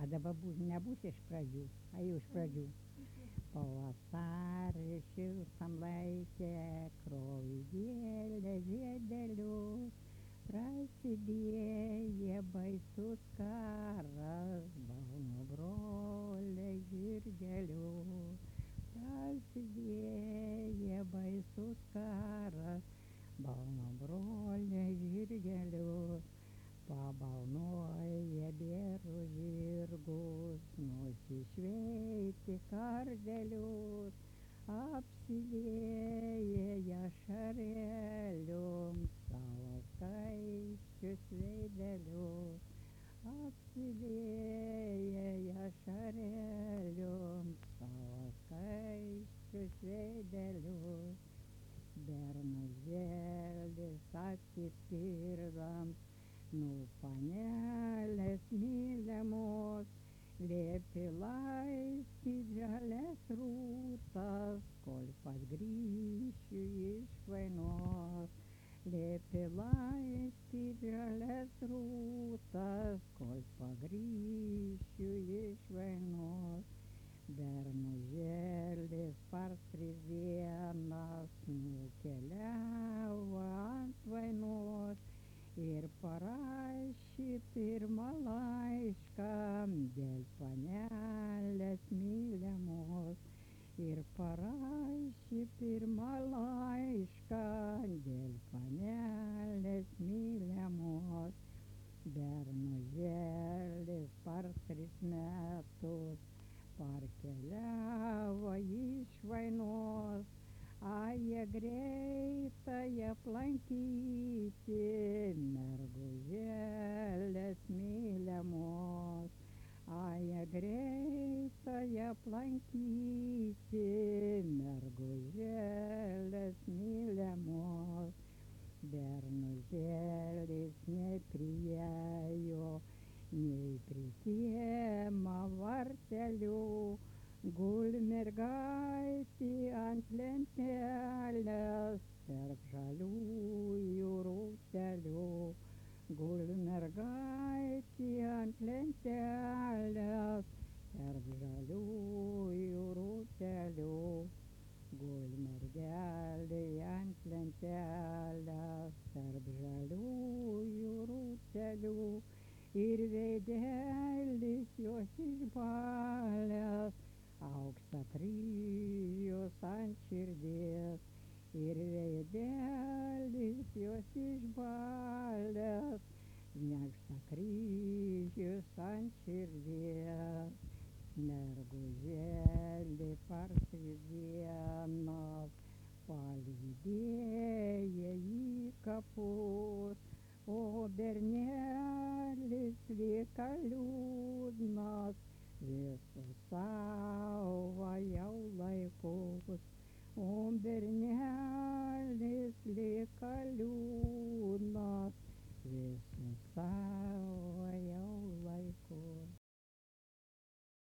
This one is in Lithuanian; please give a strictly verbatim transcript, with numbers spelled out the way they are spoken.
dabar bus, nebus iš pradžių, a jau iš pradžių. Pavasarį šiltam laikė, krovidėlė žiedelius, prasidėjo baisus karas, balno broliai žirgelius. Prasidėjo baisus karas, balno broliai žirgelius. Pabalnoja bėrų žirgus, nusišveitė kardelius, apsidėję ašarėlium savo skaisčius veidelius, apsidėję ašarėlium savo skaisčius veidelius. Bernužėlis atsispirdams nuo panelės myliamos, liepė laistyt žalias rūtas, kol pargrįšiu iš vainos. Liepė laistyt žalias rūtas, kol pargrįšiu iš vainos. Bernužėlis per tris dienas nukeliavo ant vainos ir parašė pirmą laišką dėl panelės myliamos. Ir parašė pirmą laišką dėl panelės myliamos. Bernužėlis per tris metus parkeliavo iš vainos, a jie greitai aplankyti mergužėlės myliamos. A jie greitai aplankyti mergužėlės myliamos. Bernužėlis nepriėjo nei prie kiemo vartelių, guli mergaitė ant lentelės tarp žaliųjų rūtelių. Guli mergaitė ant lentelės tarp žaliųjų rūtelių. Guli mergelė ant lentelės tarp žaliųjų rūtelių. Ir veidelis jos išbalęs, aukso kryžius ant širdies. Ir veidelis jos išbalęs, aukso kryžius ant širdies. Mergužėlė per tris dienas palydėjo į kapus, o bernelis lieka liūdnas visus savo jau laikus. O bernelis lieka liūdnas visus savo